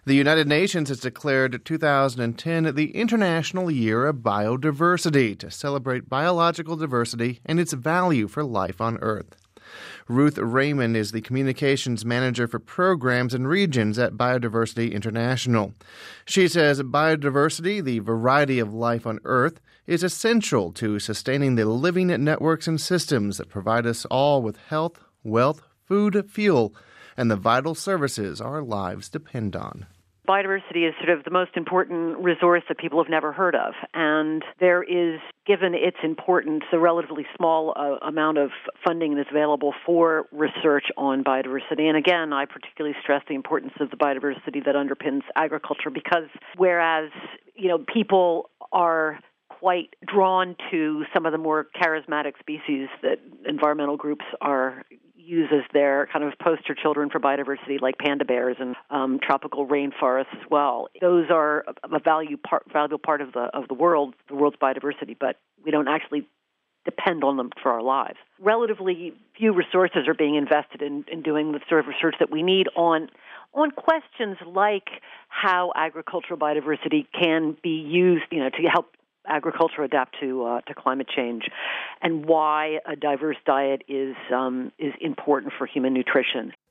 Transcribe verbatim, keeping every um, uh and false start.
The United Nations has declared two thousand ten the International Year of Biodiversity to celebrate biological diversity and its value for life on Earth. Ruth Raymond is the Communications Manager for Programs and Regions at Biodiversity International. She says biodiversity, the variety of life on Earth, is essential to sustaining the living networks and systems that provide us all with health, wealth, food, fuel, and the vital services our lives depend on. Biodiversity is sort of the most important resource that people have never heard of, and there is, given its importance, a relatively small uh, amount of funding that's available for research on biodiversity. And again, I particularly stress the importance of the biodiversity that underpins agriculture, because whereas, you know, people are quite drawn to some of the more charismatic species that environmental groups are use as their kind of poster children for biodiversity, like panda bears and um, tropical rainforests as well. Those are a value part, valuable part of the of the world, the world's biodiversity, but we don't actually depend on them for our lives. Relatively few resources are being invested in, in doing the sort of research that we need on on questions like how agricultural biodiversity can be used, you know, to help agriculture adapt to uh, to climate change, and why a diverse diet is um, is important for human nutrition.